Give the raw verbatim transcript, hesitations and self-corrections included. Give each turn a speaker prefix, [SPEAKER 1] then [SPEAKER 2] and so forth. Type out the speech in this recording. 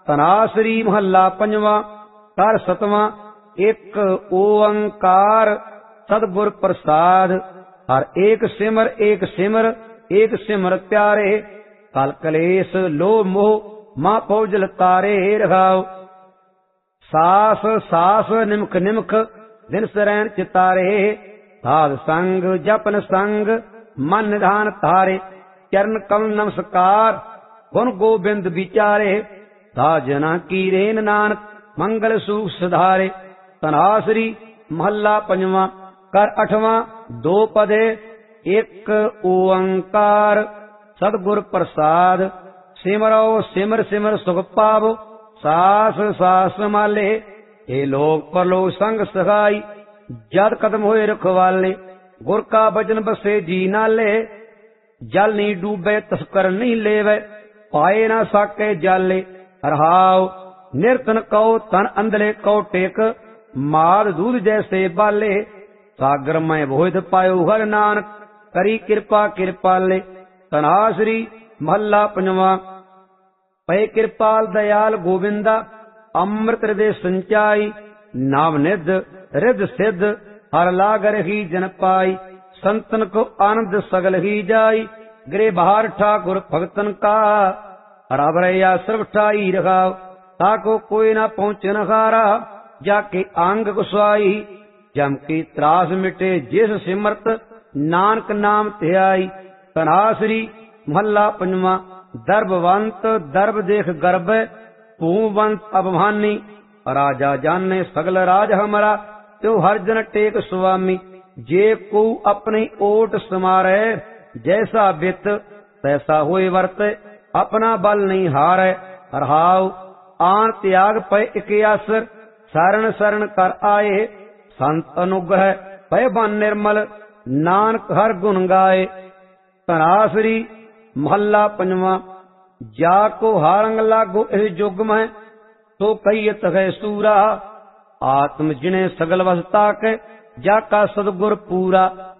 [SPEAKER 1] ਧਨਾਸਰੀ ਮਹੱਲਾ ਪੰਜਵਾਂ। ਕਰ ਸਤਵਾਂ। ਇੱਕ ਓੰਕਾਰ ਸਤਿਗੁਰ ਪ੍ਰਸਾਦ। ਹਰ ਏਕ ਸਿਮਰ ਏਕ ਸਿਮਰ ਏਕ ਸਿਮਰ ਪਿਆਰੇ। ਕਲ ਕਲੇਸ਼ ਲੋਭ ਮੋਹ ਮਾਂ ਪਉਜਲ ਤਾਰੇ। ਰਹਾਉ ਸਾਸ ਸਾਸ ਨਿਮਖ ਨਿਮਖ ਦਿਨ ਸਰੈਣ ਚਿਤਾਰੇ। ਸਾਧ ਸੰਗ ਜਪਨ ਸੰਗ ਮਨ ਨਿਧਾਨ ਤਾਰੇ। ਚਰਨ ਕਮਲ ਨਮਸਕਾਰ ਗੁਣ ਗੋਬਿੰਦ ਵਿਚਾਰੇ। ਸਾਜਨਾ ਕੀ ਰੇਨ ਨਾਨਕ ਮੰਗਲ ਸੂਖ ਸੁਧਾਰੇ। ਧਨਾਸਰੀ ਮਹੱਲਾ ਪੰਜਵਾਂ। ਕਰ ਅਠਵਾਂ। ਦੋ ਪਦੇ। ਇੱਕ ਓੰਕਾਰ ਸਤਿਗੁਰ ਪ੍ਰਸਾਦ। ਸਿਮਰੋ ਸਿਮਰ ਸਿਮਰ ਸੁਖ ਪਾਵੋ ਸਾਸ ਸਾਸ ਸੰਭਾਲੇ। ਇਹ ਲੋਕ ਪਰਲੋਕ ਸੰਗ ਸਹਾਈ ਜਦ ਕਦਮ ਹੋਏ ਰਖਵਾਲੇ। ਗੁਰ ਕਾ ਬਚਨ ਬਸੇ ਜੀ ਨਾਲੇ ਜਲ ਨਹੀਂ ਡੂਬੇ ਤਸਕਰ ਨਹੀਂ ਲੇਵੇ ਪਾਏ ਨਾ ਸਾਕੇ ਜਾਲੇ। ਰਹਾਉ ਨਿਰਤਨ ਕਉ ਤਨ ਅੰਦਲੇ ਕਉ ਟੇਕ ਮਾਦ ਦੂਧ ਜੈਸੇ ਬਾਲੇ। ਸਾਗਰ ਮੈਂ ਬੋਹਿਤ ਪਾਇਓ ਹਰ ਨਾਨਕ ਕਰੀ ਕਿਰਪਾ ਕਿਰਪਾਲੇ। ਧਨਾਸਰੀ ਮਹੱਲਾ ਪੰਜਵਾਂ। ਪਏ ਕਿਰਪਾਲ ਦਇਆਲ ਗੋਬਿੰਦਾ ਅੰਮ੍ਰਿਤ ਹਿਰਦੇ ਸੰਚਾਈ। ਨਾਮ ਨਿਧ ਰਿਧ ਸਿੱਧ ਹਰ ਲਾਗ ਰਹੀ ਜਨ ਪਾਈ। ਸੰਤਨ ਕੋ ਆਨੰਦ ਸਗਲ ਹੀ ਜਾਈ ਗ੍ਰੇ ਬਹਾਰ ਠਾकुर ਭਗਤਨ ਕਾ। ਰਬ ਰਈਆ ਸਰਬ ਠਾਈ ਰਖਾਓ ਤਾਕੋ ਕੋਈ ਨਾ ਪਹੁੰਚਨ ਹਾਰਾ। ਜਾ ਕੇ ਅੰਗ ਗੁਸਾਈ ਜਮ ਕੀ ਤਰਾਸ ਮਿਟੇ ਜਿਸ ਸਿਮਰਤ ਨਾਨਕ ਨਾਮ ਧਿਆਈ। ਧਨਾਸਰੀ ਮਹੱਲਾ ਪੰਜਵਾਂ। ਦਰਬਵੰਤ ਦਰਬ ਦੇਖ ਗਰਬ ਭੂਵੰਤ ਅਭਮਾਨੀ। ਰਾਜਾ ਜਾਣੇ ਸਗਲ ਰਾਜ ਹਮਾਰਾ ਤਿਉ ਹਰ ਜਨ ਟੇਕ ਸੁਆਮੀ। ਜੇ ਕੋ ਆਪਣੀ ਓਟ ਸਮਾਰੈ ਜੈਸਾ ਬਿਤ ਤੈਸਾ ਹੋਏ ਵਰਤ ਆਪਣਾ ਬਲ ਨਹੀਂ ਹਾਰੈ। ਰਹਾਉ ਆਨ ਤਿਆਗ ਪਏ ਇਕ ਆਸਰ ਸਰਣ ਸਰਣ ਕਰ ਆਏ। ਸੰਤ ਅਨੁਗ੍ਰਹਿ ਪਏ ਬਨ ਨਿਰਮਲ ਨਾਨਕ ਹਰ ਗੁਣ ਗਾਏ। ਧਨਾਸਰੀ ਮਹੱਲਾ ਪੰਜਵਾਂ। ਜਾ ਕੋ ਹਾਰੰਗ ਲਾਗੋ ਇਹ ਜੁਗ ਮੈਂ ਤੋ ਕਹੀਤ ਹੈ ਸੂਰਾ। ਆਤਮ ਜਿਨੇ ਸਗਲ ਵਸਤਾ ਕੇ ਜਾ ਕਾ ਸਤਿਗੁਰ ਪੂਰਾ।